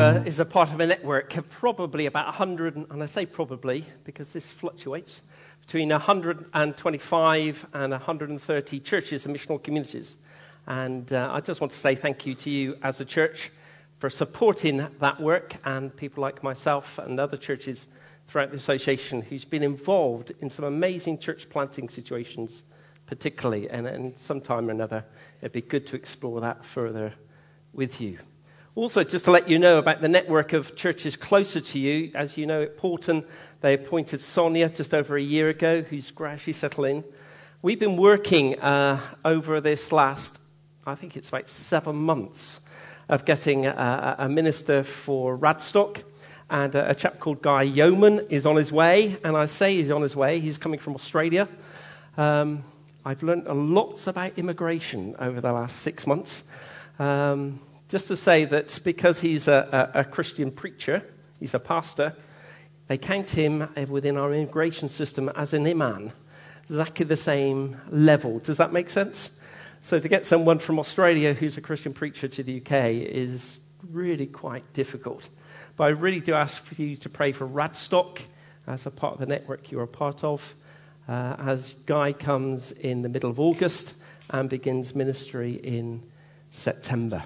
is a part of a network of probably about 100, and I say probably because this fluctuates, between 125 and 130 churches and missional communities. And I just want to say thank you to you as a church for supporting that work, and people like myself and other churches throughout the association who's been involved in some amazing church planting situations particularly, and sometime or another it'd be good to explore that further with you. Also, just to let you know about the network of churches closer to you, as you know, at Porton, they appointed Sonia just over a year ago, who's gradually settling. We've been working over this last, I think it's about 7 months, of getting a minister for Radstock, and a chap called Guy Yeoman is on his way, and I say he's on his way, he's coming from Australia. I've learned a lot about immigration over the last 6 months. Just to say that because he's a Christian preacher, he's a pastor, they count him within our immigration system as an imam, exactly the same level. Does that make sense? So to get someone from Australia who's a Christian preacher to the UK is really quite difficult. But I really do ask for you to pray for Radstock as a part of the network you're a part of, as Guy comes in the middle of August and begins ministry in September.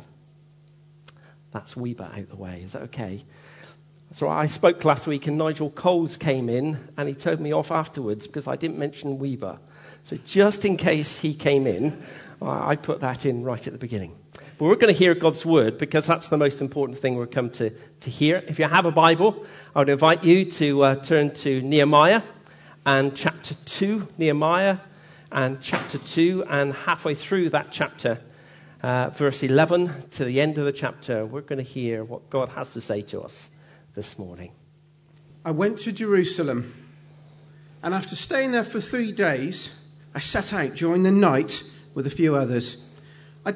That's Weber out the way. Is that okay? That's right. I spoke last week and Nigel Coles came in and he told me off afterwards because I didn't mention Weber. So just in case he came in, I put that in right at the beginning. But we're going to hear God's word because that's the most important thing we've come to hear. If you have a Bible, I would invite you to turn to Nehemiah and chapter 2. Nehemiah and chapter 2, and halfway through that chapter, verse 11 to the end of the chapter, we're going to hear what God has to say to us this morning. I went to Jerusalem, and after staying there for 3 days, I set out during the night with a few others. I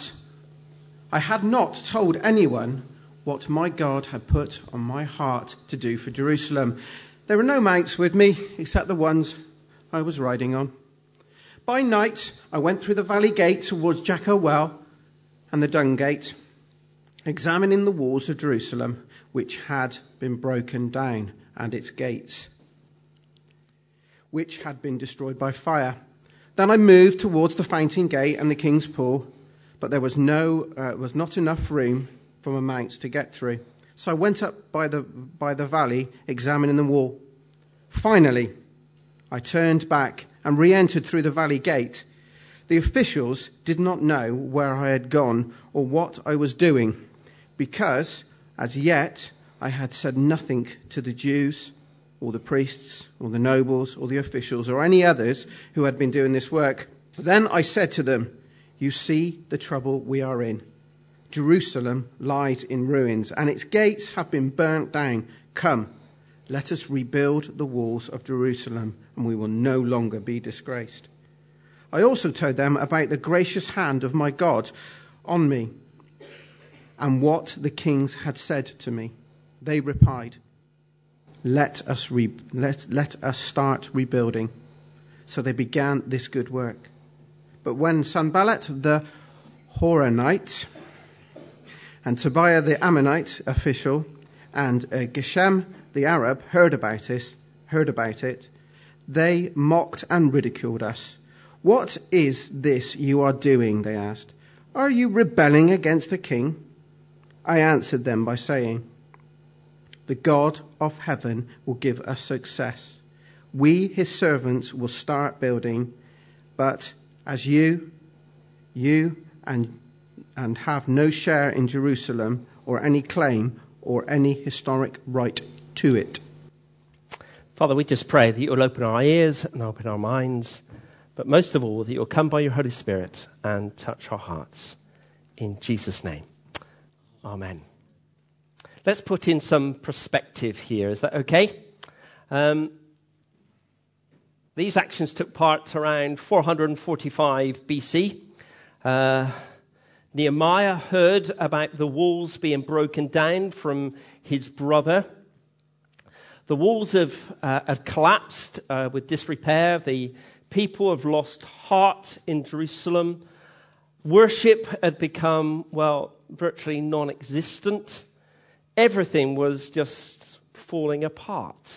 had not told anyone what my God had put on my heart to do for Jerusalem. There were no mounts with me, except the ones I was riding on. By night, I went through the valley gate towards Jacko Well and the Dung Gate, examining the walls of Jerusalem, which had been broken down, and its gates, which had been destroyed by fire. Then I moved towards the Fountain Gate and the King's Pool, but there was not enough room for my mounts to get through. So I went up by the valley, examining the wall. Finally, I turned back and re-entered through the valley gate. The officials did not know where I had gone or what I was doing, because as yet I had said nothing to the Jews or the priests or the nobles or the officials or any others who had been doing this work. Then I said to them, "You see the trouble we are in. Jerusalem lies in ruins, and its gates have been burnt down. Come, let us rebuild the walls of Jerusalem, and we will no longer be disgraced." I also told them about the gracious hand of my God on me and what the kings had said to me. They replied, let us start rebuilding. So they began this good work. But when Sanballat the Horonite and Tobiah the Ammonite official and Geshem the Arab heard about it, they mocked and ridiculed us. "What is this you are doing?" they asked. "Are you rebelling against the king?" I answered them by saying, "The God of heaven will give us success. We, his servants, will start building, but as you and have no share in Jerusalem or any claim or any historic right to it." Father, we just pray that you will open our ears and open our minds, but most of all, that you'll come by your Holy Spirit and touch our hearts. In Jesus' name, amen. Let's put in some perspective here. Is that okay? These actions took part around 445 BC. Nehemiah heard about the walls being broken down from his brother. The walls had collapsed with disrepair. The people have lost heart in Jerusalem. Worship had become, virtually non-existent. Everything was just falling apart.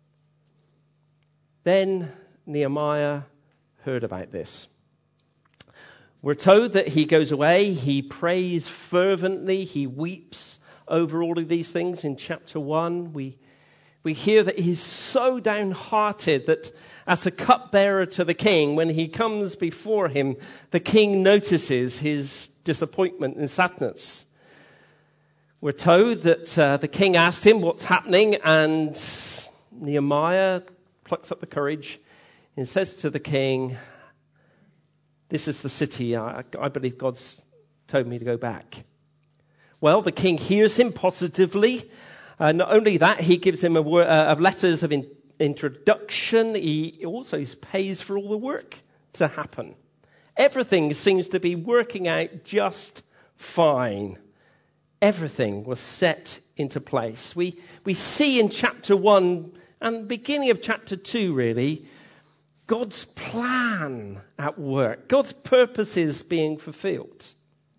Then Nehemiah heard about this. We're told that he goes away, he prays fervently, he weeps over all of these things in chapter 1. We hear that he's so downhearted that as a cupbearer to the king, when he comes before him, the king notices his disappointment and sadness. We're told that the king asked him what's happening, and Nehemiah plucks up the courage and says to the king, "This is the city. I believe God's told me to go back." Well, the king hears him positively. Not only that, he gives him of letters of introduction. He also pays for all the work to happen. Everything seems to be working out just fine. Everything was set into place. We see in chapter 1 and beginning of chapter 2, really, God's plan at work, God's purposes being fulfilled.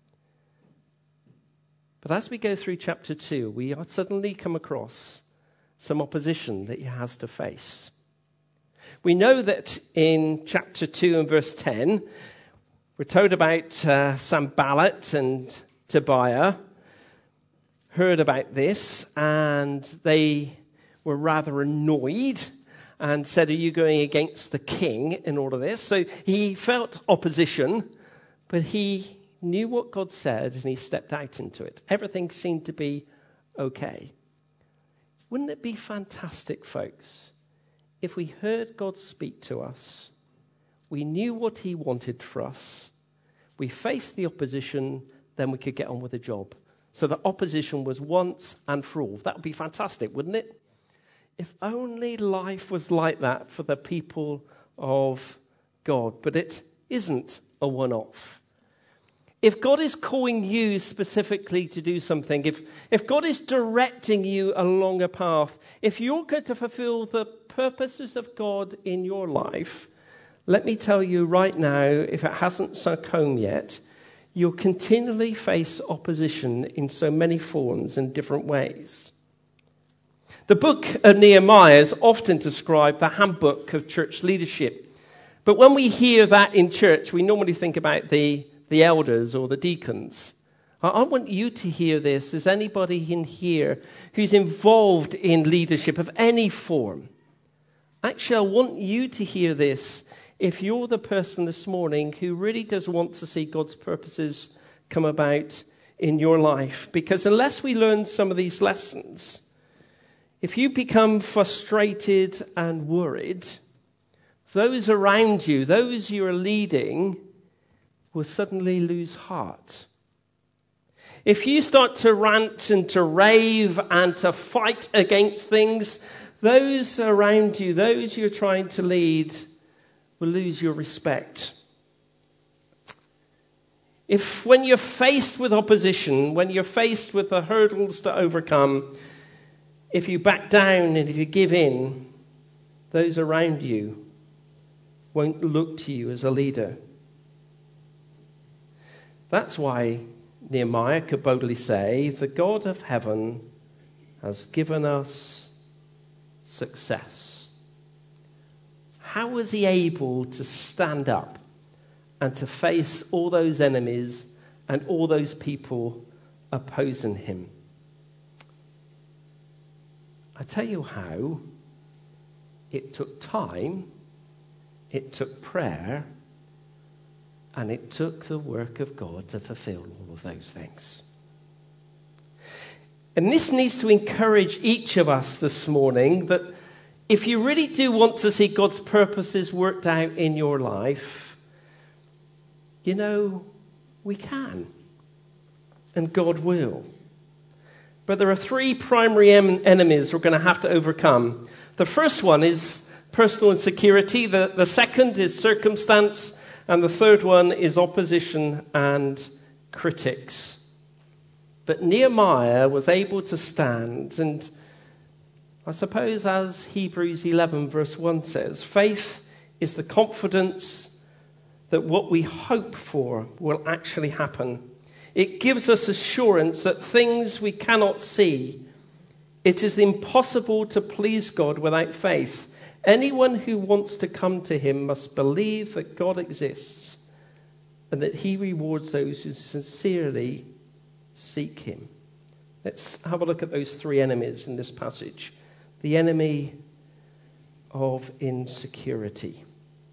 But as we go through chapter 2, we suddenly come across some opposition that he has to face. We know that in chapter 2 and verse 10, we're told about Sanballat and Tobiah heard about this, and they were rather annoyed and said, "Are you going against the king in all of this?" So he felt opposition, but he knew what God said and he stepped out into it. Everything seemed to be okay. Wouldn't it be fantastic, folks, if we heard God speak to us, we knew what he wanted for us, we faced the opposition, then we could get on with the job. So the opposition was once and for all. That would be fantastic, wouldn't it? If only life was like that for the people of God. But it isn't a one-off. If God is calling you specifically to do something, if God is directing you along a path, if you're going to fulfill the purposes of God in your life, let me tell you right now, if it hasn't sunk home yet, you'll continually face opposition in so many forms and different ways. The book of Nehemiah is often described the handbook of church leadership. But when we hear that in church, we normally think about the elders or the deacons. I want you to hear this as anybody in here who's involved in leadership of any form. Actually, I want you to hear this if you're the person this morning who really does want to see God's purposes come about in your life. Because unless we learn some of these lessons, if you become frustrated and worried, those around you, those you are leading, will suddenly lose heart. If you start to rant and to rave and to fight against things, those around you, those you're trying to lead, will lose your respect. If when you're faced with opposition, when you're faced with the hurdles to overcome, if you back down and if you give in, those around you won't look to you as a leader. That's why Nehemiah could boldly say, "The God of heaven has given us success." How was he able to stand up and to face all those enemies and all those people opposing him? I tell you how. It took time, it took prayer, and it took the work of God to fulfill all of those things. And this needs to encourage each of us this morning that if you really do want to see God's purposes worked out in your life, you know, we can. And God will. But there are three primary enemies we're going to have to overcome. The first one is personal insecurity. The second is circumstance. And the third one is opposition and critics. But Nehemiah was able to stand, and I suppose as Hebrews 11 verse 1 says, faith is the confidence that what we hope for will actually happen. It gives us assurance that things we cannot see It is impossible to please God without faith. Anyone who wants to come to him must believe that God exists and that he rewards those who sincerely seek him. Let's have a look at those three enemies in this passage. The enemy of insecurity.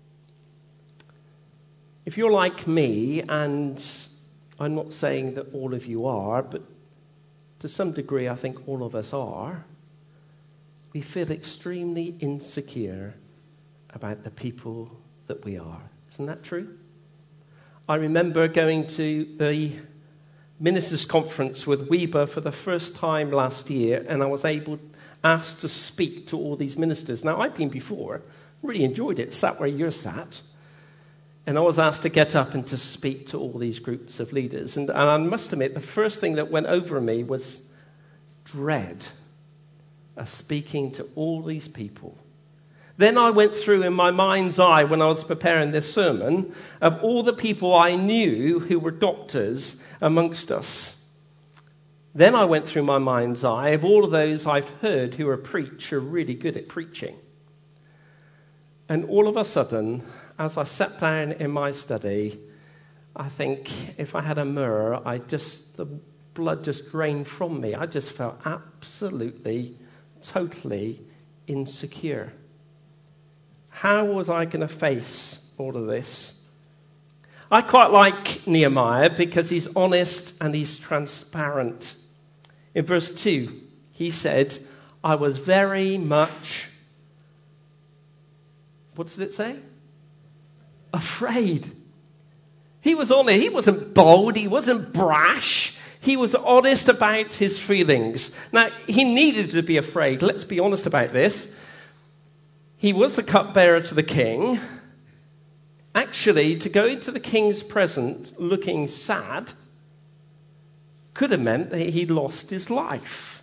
If you're like me, and I'm not saying that all of you are, but to some degree I think all of us are, we feel extremely insecure about the people that we are. Isn't that true? I remember going to the ministers' conference with Weber for the first time last year, and I was asked to speak to all these ministers. Now, I've been before, really enjoyed it, sat where you're sat, and I was asked to get up and to speak to all these groups of leaders. And I must admit, the first thing that went over me was dread of speaking to all these people. Then I went through in my mind's eye, when I was preparing this sermon, of all the people I knew who were doctors amongst us. Then I went through my mind's eye of all of those I've heard who are really good at preaching. And all of a sudden, as I sat down in my study, I think if I had a mirror, the blood just drained from me. I just felt absolutely, totally insecure. How was I going to face all of this? I quite like Nehemiah because he's honest and he's transparent. In verse 2, he said, I was very much, what does it say? Afraid. He was honest. He wasn't bold. He wasn't brash. He was honest about his feelings. Now, he needed to be afraid. Let's be honest about this. He was the cupbearer to the king. Actually, to go into the king's presence looking sad could have meant that he'd lost his life.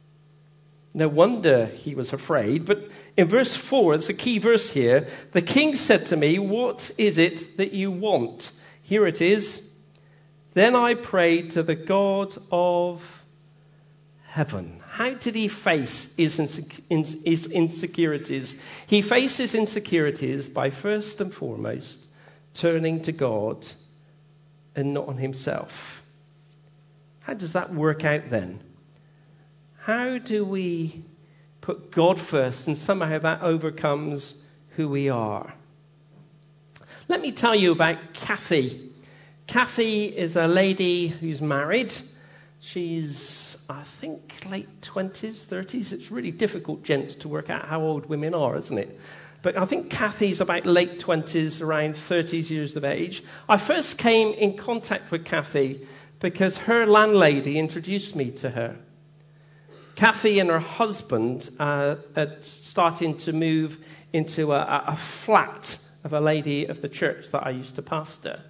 No wonder he was afraid. But in verse 4, it's a key verse here. The king said to me, what is it that you want? Here it is. Then I prayed to the God of heaven. How did he face his insecurities? He faces insecurities by first and foremost turning to God and not on himself. How does that work out then? How do we put God first and somehow that overcomes who we are? Let me tell you about Kathy. Kathy is a lady who's married. She's, I think, late 20s, 30s. It's really difficult, gents, to work out how old women are, isn't it? But I think Kathy's about late 20s, around 30s years of age. I first came in contact with Kathy because her landlady introduced me to her. Kathy and her husband had started to move into a flat of a lady of the church that I used to pastor.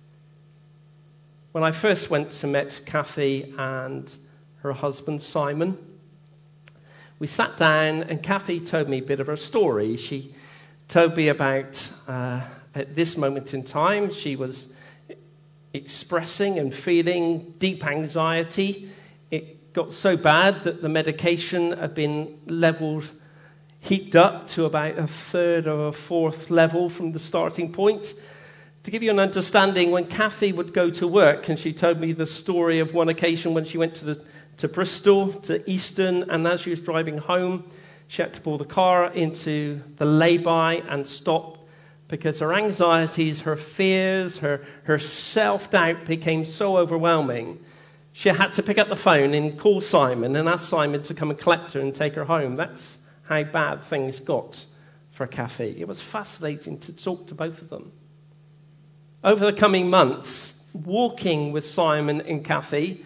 When I first went to meet Kathy and her husband, Simon, we sat down and Kathy told me a bit of her story. She told me about, at this moment in time, she was expressing and feeling deep anxiety. It got so bad that the medication had been heaped up to about a third or a fourth level from the starting point. To give you an understanding, when Kathy would go to work, and she told me the story of one occasion when she went to Bristol, to Easton, and as she was driving home, she had to pull the car into the lay-by and stop because her anxieties, her fears, her self-doubt became so overwhelming. She had to pick up the phone and call Simon and ask Simon to come and collect her and take her home. That's how bad things got for Kathy. It was fascinating to talk to both of them. Over the coming months, walking with Simon and Kathy,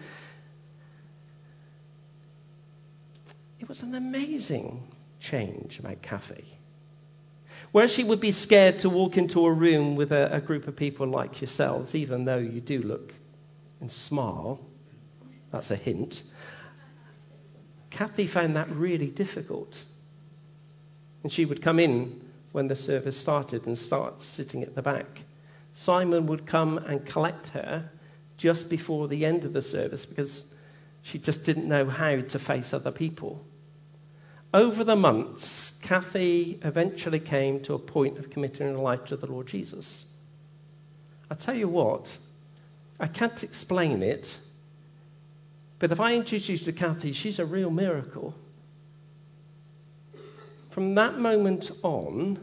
it was an amazing change about Kathy. Where she would be scared to walk into a room with a group of people like yourselves, even though you do look and smile, that's a hint, Kathy found that really difficult. And she would come in when the service started and start sitting at the back. Simon would come and collect her just before the end of the service because she just didn't know how to face other people. over the months, Kathy eventually came to a point of committing her life to the Lord Jesus. I tell you what, I can't explain it, but if I introduce you to Kathy, she's a real miracle. From that moment on,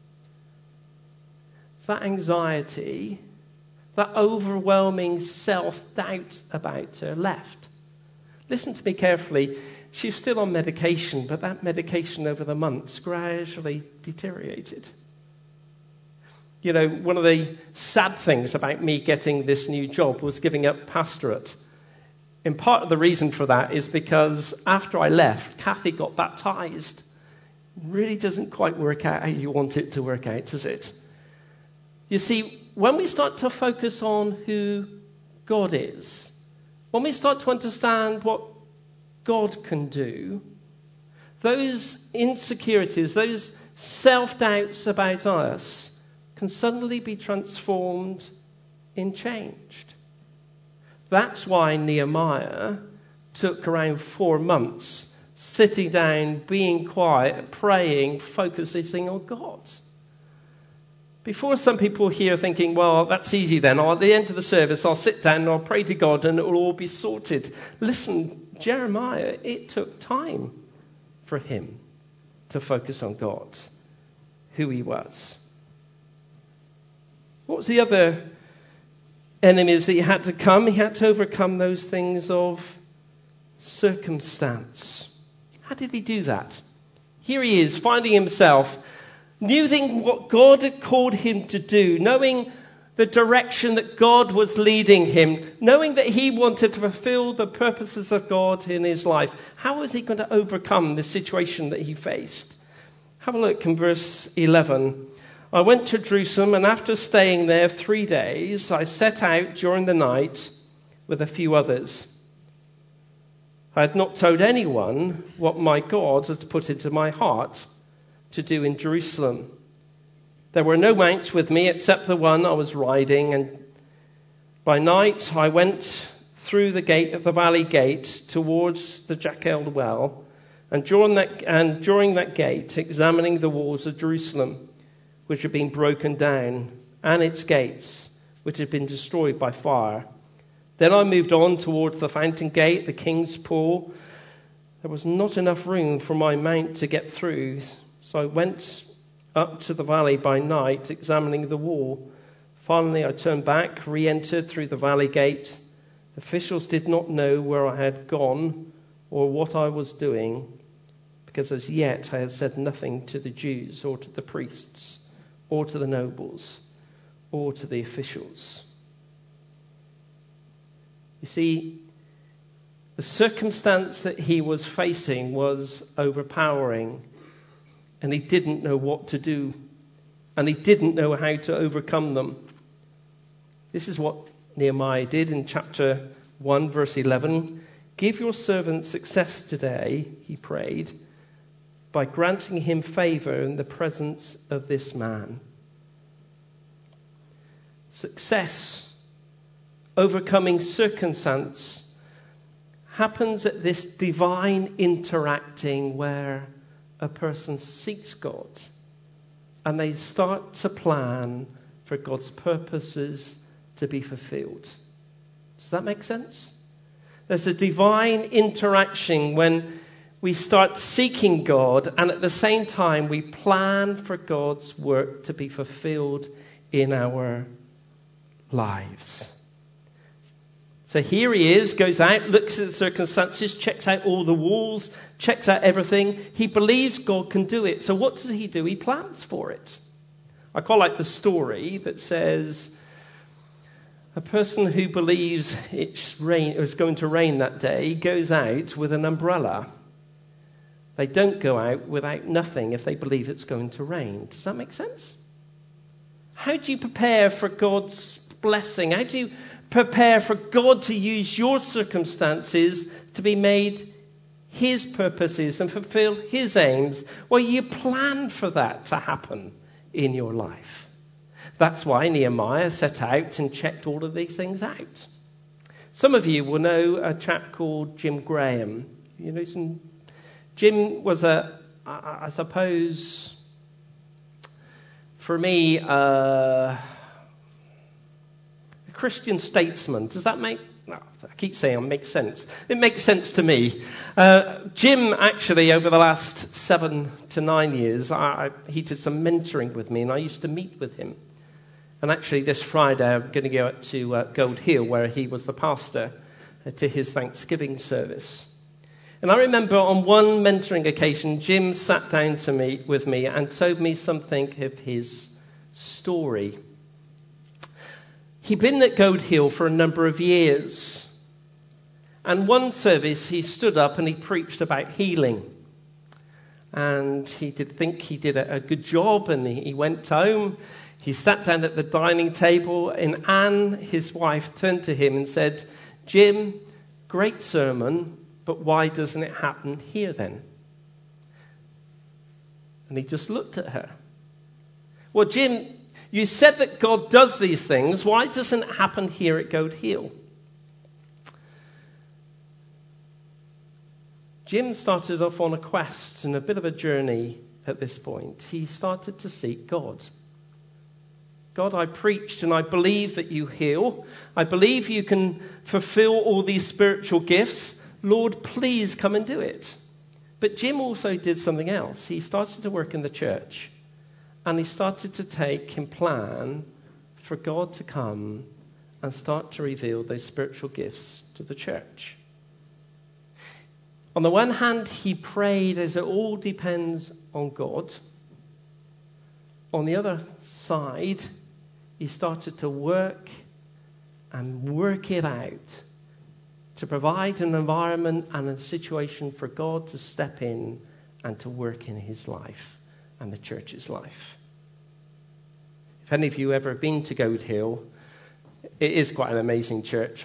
that anxiety, that overwhelming self-doubt about her left. Listen to me carefully. She's still on medication, but that medication over the months gradually deteriorated. You know, one of the sad things about me getting this new job was giving up pastorate. And part of the reason for that is because after I left, Kathy got baptized. Really doesn't quite work out how you want it to work out, does it? You see, when we start to focus on who God is, when we start to understand what God can do, those insecurities, those self-doubts about us can suddenly be transformed in changed. That's why Nehemiah took around 4 months sitting down, being quiet, praying, focusing on God. Before some people here thinking, well, that's easy then. At the end of the service, I'll sit down and I'll pray to God and it will all be sorted. Listen, Jeremiah, it took time for him to focus on God, who he was. What was the other enemies that he had to come? He had to overcome those things of circumstance. How did he do that? Here he is, finding himself, knowing what God had called him to do, knowing the direction that God was leading him, knowing that he wanted to fulfill the purposes of God in his life. How was he going to overcome the situation that he faced? Have a look in verse 11. I went to Jerusalem, and after staying there 3 days, I set out during the night with a few others. I had not told anyone what my God had put into my heart to do in Jerusalem. There were no mounts with me except the one I was riding, and by night I went through the gate of the valley gate towards the Jackal well, and during that gate, examining the walls of Jerusalem, which had been broken down, and its gates, which had been destroyed by fire. Then I moved on towards the fountain gate, the king's pool. There was not enough room for my mount to get through, so I went up to the valley by night, examining the wall. Finally, I turned back, re-entered through the valley gate. The officials did not know where I had gone or what I was doing, because as yet I had said nothing to the Jews or to the priests or to the nobles or to the officials. You see, the circumstance that he was facing was overpowering, and he didn't know what to do, and he didn't know how to overcome them. This is what Nehemiah did in chapter 1, verse 11. Give your servant success today, he prayed, by granting him favor in the presence of this man. Success, overcoming circumstance, happens at this divine interacting where a person seeks God and they start to plan for God's purposes to be fulfilled. Does that make sense? There's a divine interaction when we start seeking God and at the same time we plan for God's work to be fulfilled in our lives. So here he is, goes out, looks at the circumstances, checks out all the walls, checks out everything. He believes God can do it. So what does he do? He plans for it. I quite like the story that says a person who believes it's going to rain that day goes out with an umbrella. They don't go out without nothing if they believe it's going to rain. Does that make sense? How do you prepare for God's blessing? How do you prepare for God to use your circumstances to be made his purposes and fulfill his aims? Well, you plan for that to happen in your life. That's why Nehemiah set out and checked all of these things out. Some of you will know a chap called Jim Graham. You know some Jim was I suppose, for me, a Christian statesman. Does that make... No, I keep saying it makes sense. It makes sense to me. Jim, actually, over the last 7 to 9 years, he did some mentoring with me, and I used to meet with him. And actually, this Friday, I'm going to go out to Gold Hill, where he was the pastor, to his Thanksgiving service. And I remember on one mentoring occasion, Jim sat down with me and told me something of his story. He'd been at Gold Hill for a number of years. And one service, he stood up and he preached about healing. And he did think he did a good job, and he went home. He sat down at the dining table, and Anne, his wife, turned to him and said, "Jim, great sermon, but why doesn't it happen here then?" And he just looked at her. "Well, Jim, you said that God does these things. Why doesn't it happen here at Gold Hill?" Jim started off on a quest and a bit of a journey at this point. He started to seek God. "God, I preached and I believe that you heal. I believe you can fulfill all these spiritual gifts. Lord, please come and do it." But Jim also did something else. He started to work in the church, and he started to take and plan for God to come and start to reveal those spiritual gifts to the church. On the one hand, he prayed as it all depends on God. On the other side, he started to work it out to provide an environment and a situation for God to step in and to work in his life and the church's life. If any of you ever been to Gold Hill, it is quite an amazing church.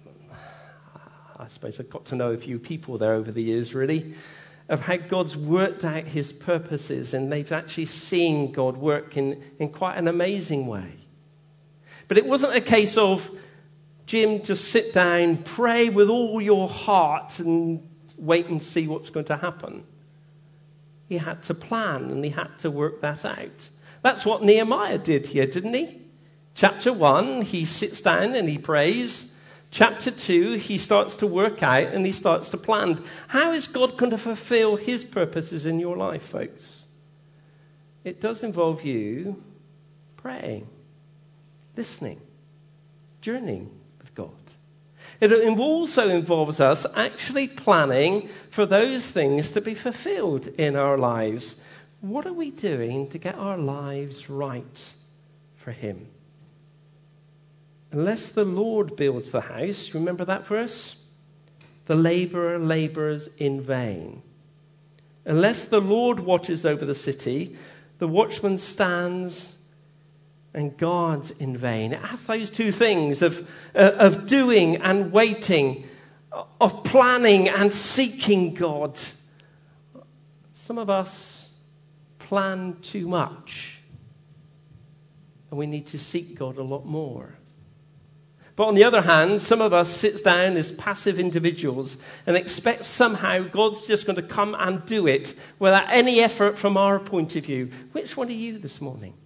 I suppose I've got to know a few people there over the years, really, of how God's worked out his purposes, and they've actually seen God work in quite an amazing way. But it wasn't a case of, Jim, just sit down, pray with all your heart, and wait and see what's going to happen. He had to plan, and he had to work that out. That's what Nehemiah did here, didn't he? Chapter 1, he sits down and he prays. Chapter 2, he starts to work out and he starts to plan. How is God going to fulfill his purposes in your life, folks? It does involve you praying, listening, journeying with God. It also involves us actually planning for those things to be fulfilled in our lives. What are we doing to get our lives right for him? Unless the Lord builds the house, remember that verse? The laborer labors in vain. Unless the Lord watches over the city, the watchman stands and guards in vain. It has those two things of doing and waiting, of planning and seeking God. Some of us plan too much, and we need to seek God a lot more. But on the other hand, some of us sit down as passive individuals and expect somehow God's just going to come and do it without any effort from our point of view. Which one are you this morning?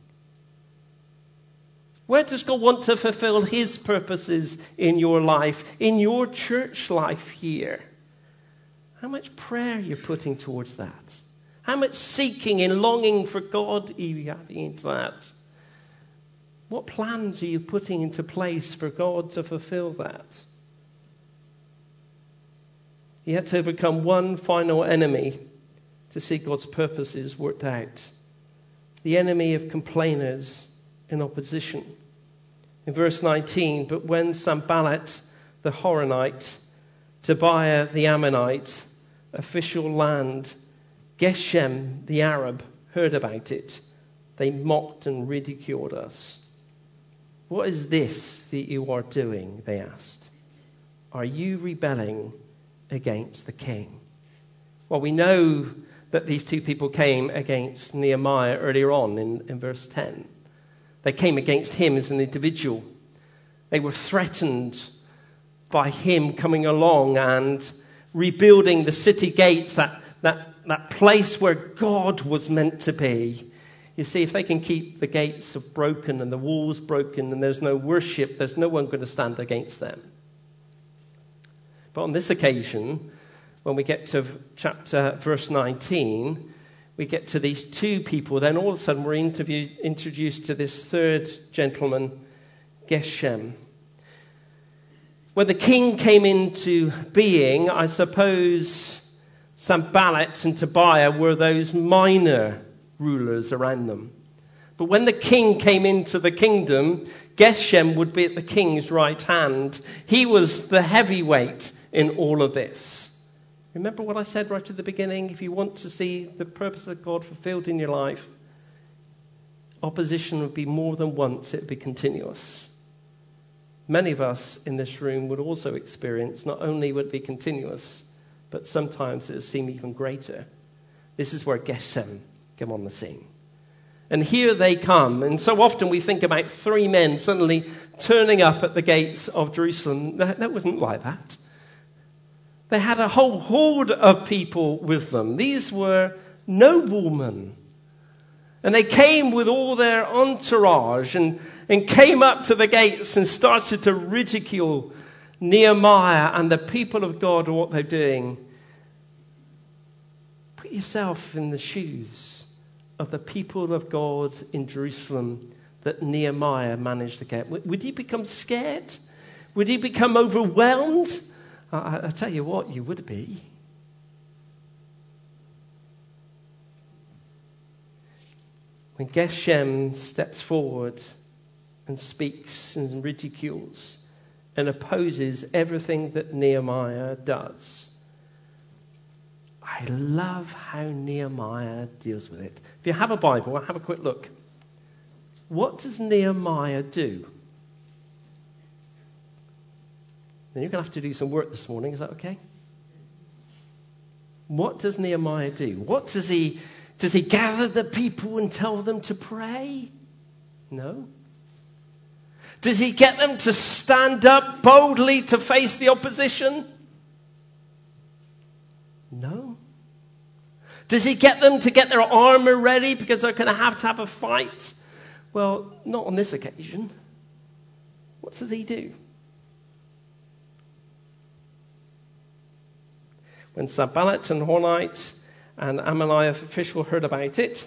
Where does God want to fulfill his purposes in your life, in your church life here? How much prayer are you putting towards that? How much seeking and longing for God are you having into that? What plans are you putting into place for God to fulfill that? He had to overcome one final enemy to see God's purposes worked out. The enemy of complainers in opposition. In verse 19, but when Sanballat the Horonite, Tobiah the Ammonite, official land, Geshem the Arab heard about it, they mocked and ridiculed us. What is this that you are doing? They asked. Are you rebelling against the king? Well, we know that these two people came against Nehemiah earlier on in verse 10. They came against him as an individual. They were threatened by him coming along and rebuilding the city gates, that that place where God was meant to be. You see, if they can keep the gates broken and the walls broken and there's no worship, there's no one going to stand against them. But on this occasion, when we get to verse 19, we get to these two people. Then all of a sudden we're introduced to this third gentleman, Geshem. When the king came into being, I suppose Sanballat and Tobiah were those minor rulers around them. But when the king came into the kingdom, Geshem would be at the king's right hand. He was the heavyweight in all of this. Remember what I said right at the beginning? If you want to see the purpose of God fulfilled in your life, opposition would be more than once, it would be continuous. Many of us in this room would also experience, not only would it be continuous, but sometimes it would seem even greater. This is where Geshem came on the scene. And here they come. And so often we think about three men suddenly turning up at the gates of Jerusalem. That wasn't like that. They had a whole horde of people with them. These were noblemen. And they came with all their entourage and came up to the gates and started to ridicule Nehemiah and the people of God and what they're doing. Put yourself in the shoes of the people of God in Jerusalem that Nehemiah managed to get. Would he become scared? Would he become overwhelmed? I tell you what, you would be. When Geshem steps forward and speaks and ridicules and opposes everything that Nehemiah does, I love how Nehemiah deals with it. If you have a Bible, have a quick look. What does Nehemiah do? Then you're going to have to do some work this morning. Is that okay? What does Nehemiah do? What does he gather the people and tell them to pray? No. Does he get them to stand up boldly to face the opposition? No. Does he get them to get their armor ready because they're going to have a fight? Well, not on this occasion. What does he do? When Sanballat and Horonite and Ammonite official heard about it,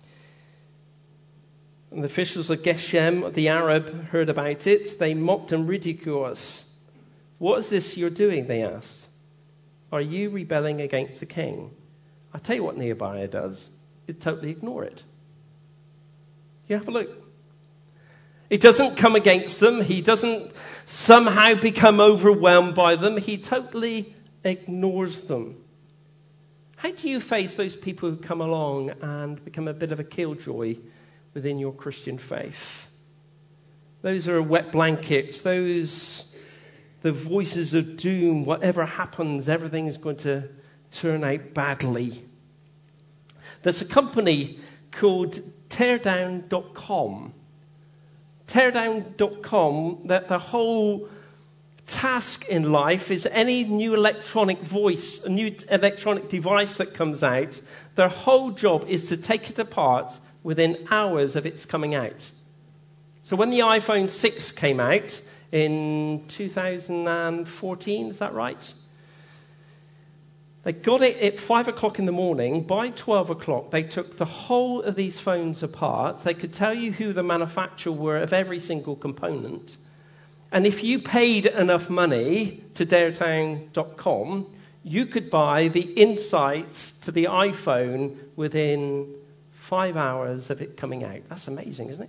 and the officials of Geshem, the Arab, heard about it, they mocked and ridiculed us. What is this you're doing, they asked. Are you rebelling against the king? I'll tell you what Nehemiah does. He totally ignore it. You have a look. He doesn't come against them. He doesn't somehow become overwhelmed by them. He totally ignores them. How do you face those people who come along and become a bit of a killjoy within your Christian faith? Those are wet blankets. Those, the voices of doom. Whatever happens, everything's going to turn out badly. There's a company called Teardown.com. Teardown.com, that the whole task in life is any new electronic device that comes out, their whole job is to take it apart within hours of its coming out. So when the iPhone 6 came out in 2014, is that right? They got it at 5 o'clock in the morning. By 12 o'clock, they took the whole of these phones apart. They could tell you who the manufacturer were of every single component. And if you paid enough money to Teardown.com, you could buy the insights to the iPhone within 5 hours of it coming out. That's amazing, isn't it?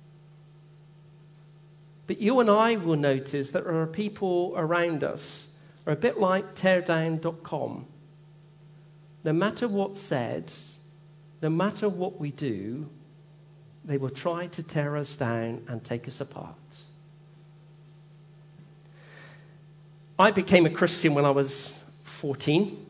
But you and I will notice that there are people around us who are a bit like Teardown.com. No matter what's said, no matter what we do, they will try to tear us down and take us apart. I became a Christian when I was 14.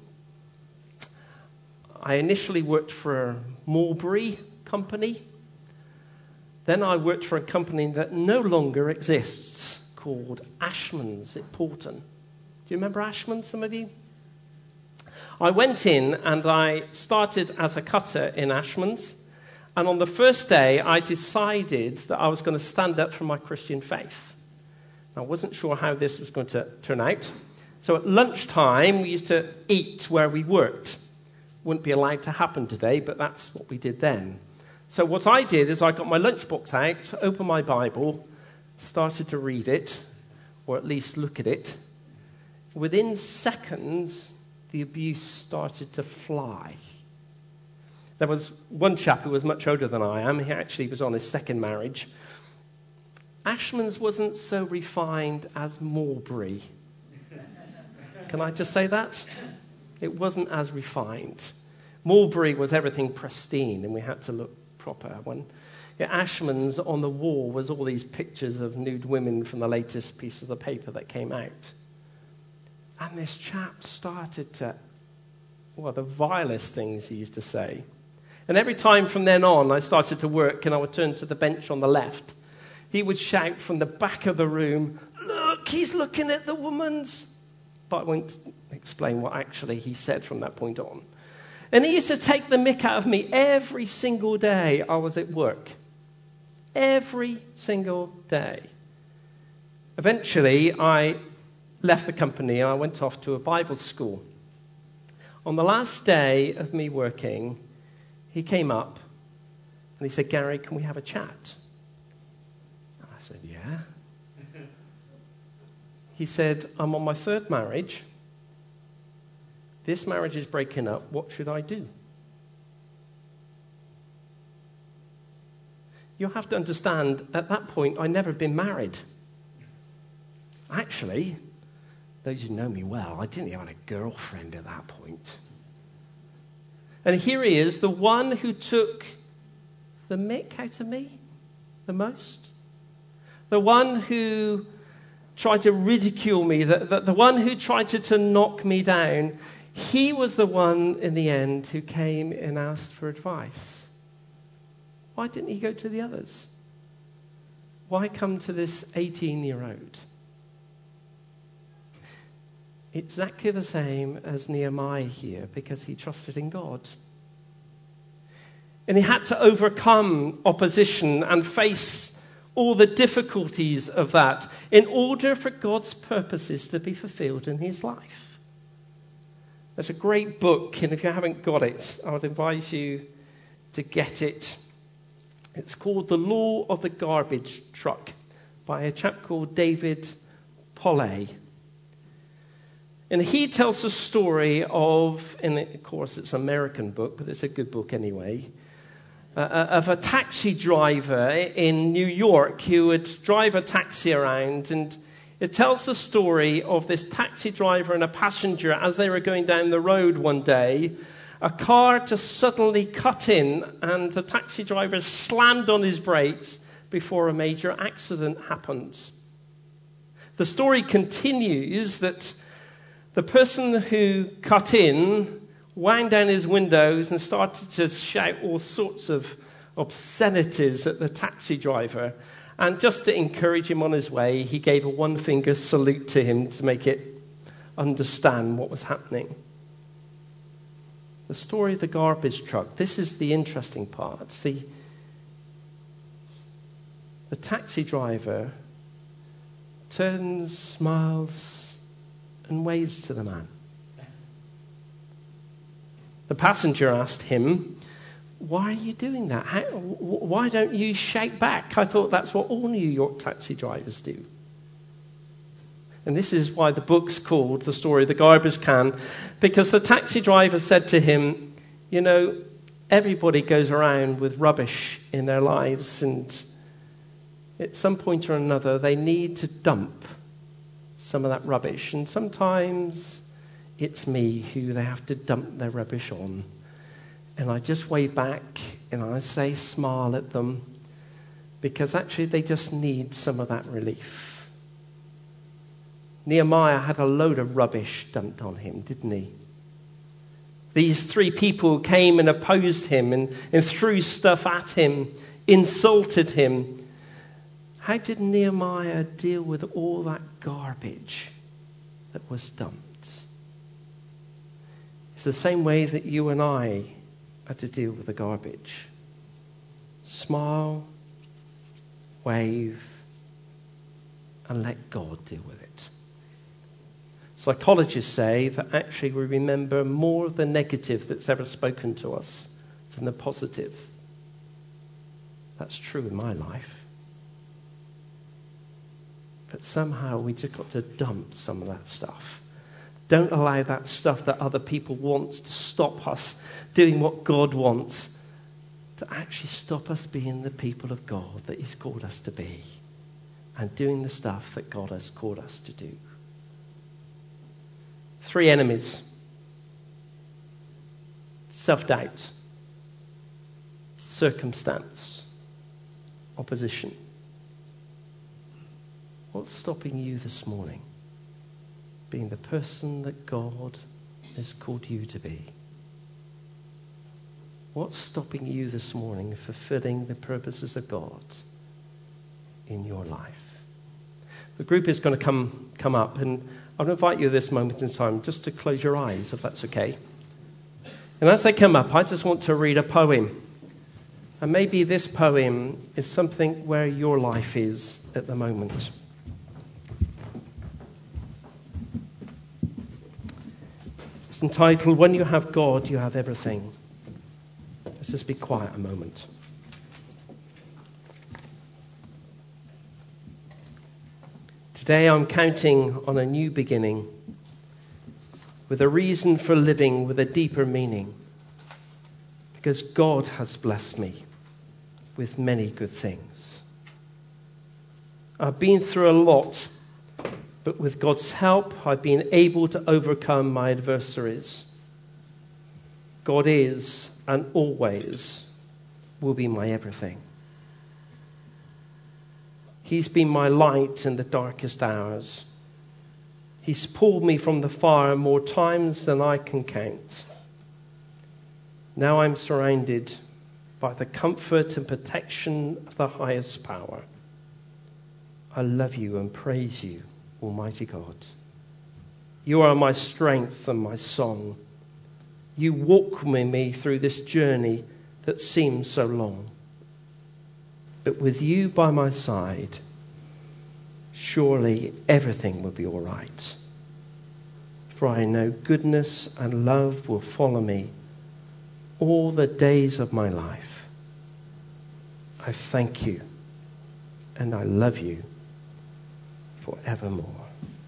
I initially worked for a Mulberry company. Then I worked for a company that no longer exists called Ashman's at Porton. Do you remember Ashman, some of you? I went in and I started as a cutter in Ashman's. And on the first day, I decided that I was going to stand up for my Christian faith. I wasn't sure how this was going to turn out. So at lunchtime, we used to eat where we worked. Wouldn't be allowed to happen today, but that's what we did then. So what I did is I got my lunchbox out, opened my Bible, started to read it, or at least look at it. Within seconds, the abuse started to fly. There was one chap who was much older than I am. He actually was on his second marriage. Ashman's wasn't so refined as Mulberry. Can I just say that? It wasn't as refined. Mulberry was everything pristine, and we had to look proper. When Ashman's on the wall was all these pictures of nude women from the latest pieces of paper that came out. And this chap started to, the vilest things he used to say. And every time from then on I started to work and I would turn to the bench on the left, he would shout from the back of the room, "Look, he's looking at the woman's." But I won't explain what actually he said from that point on. And he used to take the mick out of me every single day I was at work. Every single day. Eventually, I left the company and I went off to a Bible school. On the last day of me working, he came up and he said, "Gary, can we have a chat?" And I said, "Yeah." He said, "I'm on my third marriage. This marriage is breaking up. What should I do?" You have to understand, at that point, I'd never been married. Actually, those who know me well, I didn't even have a girlfriend at that point. And here he is, the one who took the mick out of me the most. The one who tried to ridicule me, the one who tried to knock me down. He was the one, in the end, who came and asked for advice. Why didn't he go to the others? Why come to this 18-year-old? Exactly the same as Nehemiah here, because he trusted in God. And he had to overcome opposition and face all the difficulties of that in order for God's purposes to be fulfilled in his life. There's a great book, and if you haven't got it, I would advise you to get it. It's called The Law of the Garbage Truck by a chap called David Polley. And he tells the story of, and of course it's an American book, but it's a good book anyway, of a taxi driver in New York who would drive a taxi around. And it tells the story of this taxi driver and a passenger as they were going down the road one day. A car just suddenly cut in and the taxi driver slammed on his brakes before a major accident happened. The story continues that the person who cut in wound down his windows and started to shout all sorts of obscenities at the taxi driver. And just to encourage him on his way, he gave a one-finger salute to him to make it understand what was happening. The story of the garbage truck. This is the interesting part. The taxi driver turns, smiles, and waves to the man. The passenger asked him, "Why are you doing that? Why don't you shout back? I thought that's what all New York taxi drivers do." And this is why the book's called The Story of the Garbage Can, because the taxi driver said to him, "You know, everybody goes around with rubbish in their lives, and at some point or another they need to dump some of that rubbish. And sometimes it's me who they have to dump their rubbish on. And I just wave back and I say smile at them, because actually they just need some of that relief." Nehemiah had a load of rubbish dumped on him, didn't he? These three people came and opposed him and threw stuff at him, insulted him. How did Nehemiah deal with all that garbage that was dumped? It's the same way that you and I had to deal with the garbage. Smile, wave, and let God deal with it. Psychologists say that actually we remember more of the negative that's ever spoken to us than the positive. That's true in my life. But somehow we just got to dump some of that stuff. Don't allow that stuff that other people want to stop us doing what God wants, to actually stop us being the people of God that He's called us to be and doing the stuff that God has called us to do. 3 enemies: self-doubt, circumstance, opposition. What's stopping you this morning being the person that God has called you to be? What's stopping you this morning fulfilling the purposes of God in your life? The group is going to come up, and I'll invite you at this moment in time just to close your eyes, if that's okay. And as they come up, I just want to read a poem. And maybe this poem is something where your life is at the moment. It's entitled, "When You Have God, You Have Everything." Let's just be quiet a moment. Today I'm counting on a new beginning, with a reason for living with a deeper meaning, because God has blessed me with many good things. I've been through a lot, but with God's help, I've been able to overcome my adversaries. God is and always will be my everything. He's been my light in the darkest hours. He's pulled me from the fire more times than I can count. Now I'm surrounded by the comfort and protection of the highest power. I love you and praise you, Almighty God. You are my strength and my song. You walk with me through this journey that seems so long. But with you by my side, surely everything will be all right. For I know goodness and love will follow me all the days of my life. I thank you and I love you forevermore.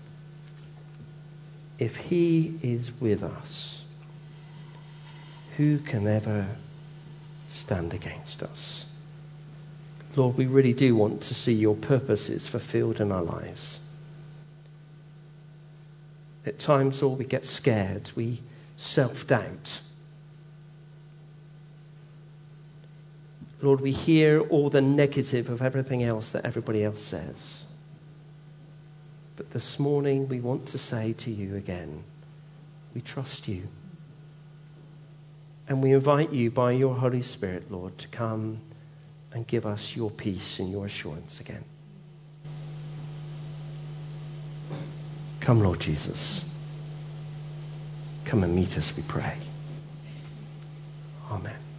If He is with us, who can ever stand against us? Lord, we really do want to see your purposes fulfilled in our lives. At times, Lord, we get scared. We self-doubt. Lord, we hear all the negative of everything else that everybody else says. But this morning, we want to say to you again, we trust you. And we invite you by your Holy Spirit, Lord, to come and give us your peace and your assurance again. Come, Lord Jesus. Come and meet us, we pray. Amen.